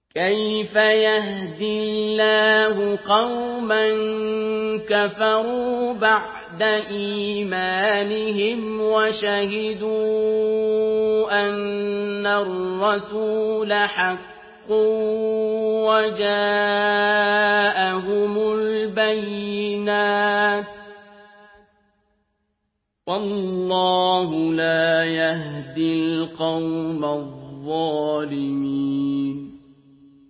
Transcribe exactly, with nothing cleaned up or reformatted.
كيف يهدي الله قوما كفروا بعد إيمانهم وشهدوا أن الرسول حق وجاءهم البينات والله لا يهدي القوم الظالمين